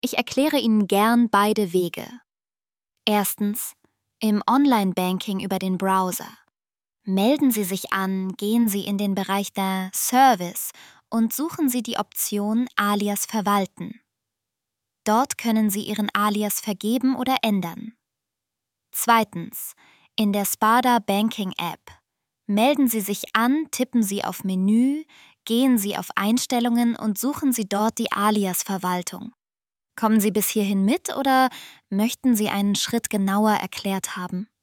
Ich erkläre Ihnen gern beide Wege. Erstens, im Online-Banking über den Browser. Melden Sie sich an, gehen Sie in den Bereich der Service und suchen Sie die Option Alias verwalten. Dort können Sie Ihren Alias vergeben oder ändern. Zweitens, in der Sparda Banking App. Melden Sie sich an, tippen Sie auf Menü, gehen Sie auf Einstellungen und suchen Sie dort die Alias-Verwaltung. Kommen Sie bis hierhin mit oder möchten Sie einen Schritt genauer erklärt haben?